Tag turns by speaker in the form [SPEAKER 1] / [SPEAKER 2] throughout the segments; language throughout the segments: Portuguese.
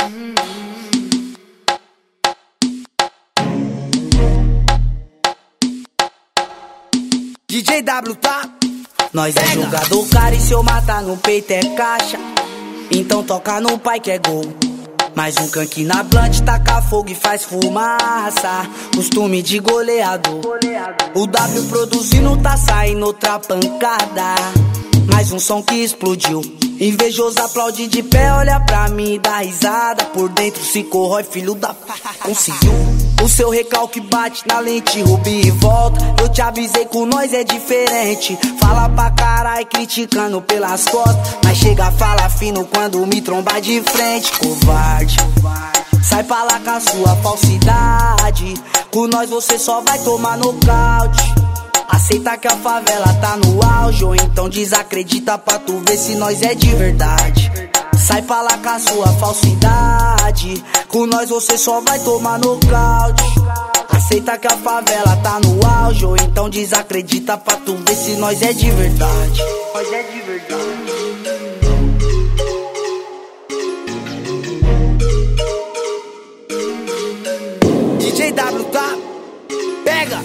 [SPEAKER 1] DJ W, tá? Nós é jogador, cara, e se eu matar no peito é caixa. Então toca no pai que é gol. Mais um canque na blunt, taca fogo e faz fumaça. Costume de goleador. O W produzindo tá saindo outra pancada. Mais um som que explodiu. Invejoso aplaude de pé, olha pra mim e dá risada. Por dentro se corrói, filho da p... Conseguiu. O seu recalque bate na lente, rubi e volta. Eu te avisei que o nós é diferente. Fala pra caralho, criticando pelas costas. Mas chega, fala fino quando me trombar de frente. Covarde, sai pra lá com a sua falsidade. Com nós você só vai tomar nocaute. Aceita que a favela tá no auge, ou então desacredita pra tu ver se nós é de verdade. Sai pra lá com a sua falsidade. Com nós você só vai tomar nocaute. Aceita que a favela tá no auge, ou então desacredita pra tu ver se nós é de verdade. Nós é de verdade. DJ W, tá? Pega!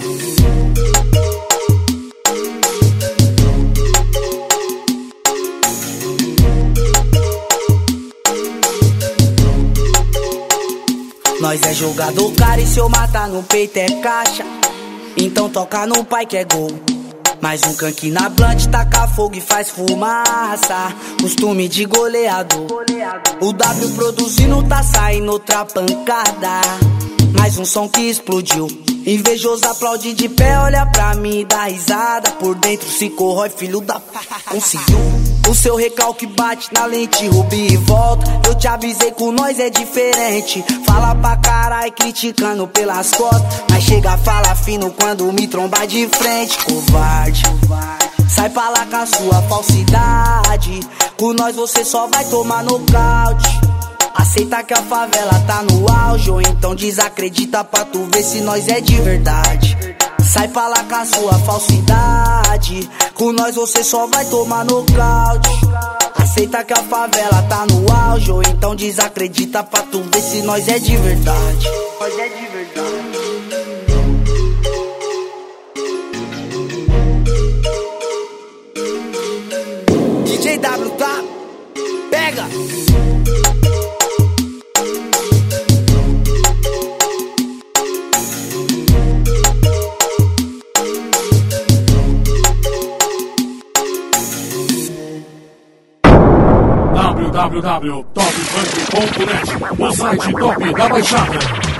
[SPEAKER 1] Nós é jogador, cara, e se eu matar no peito é caixa. Então toca no pai que é gol. Mais um canque na blunt, taca fogo e faz fumaça. Costume de goleador. O W produzindo tá saindo outra pancada. Mais um som que explodiu. Invejoso aplaude de pé, olha pra mim e dá risada. Por dentro se corrói, filho da p... Conseguiu. O seu recalque bate na lente, rubi e volta. Eu te avisei que o nós é diferente. Fala pra caralho, criticando pelas costas. Mas chega, fala fino quando me trombar de frente. Covarde, sai pra lá com a sua falsidade. Com nós você só vai tomar nocaute. Aceita que a favela tá no auge, ou então desacredita pra tu ver se nós é de verdade. Sai pra lá com a sua falsidade. Com nós você só vai tomar nocaute. Aceita que a favela tá no auge, ou então desacredita pra tu ver se nós é de verdade. Nós é de verdade. DJ W, tá? Pega!
[SPEAKER 2] www.topfunk.net, o site top da Baixada.